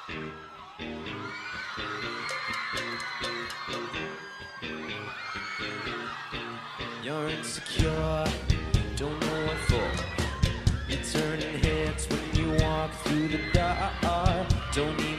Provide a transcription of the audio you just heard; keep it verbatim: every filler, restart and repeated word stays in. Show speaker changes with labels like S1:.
S1: You're insecure, don't know what for. You're turning heads when you walk through the door. Don't need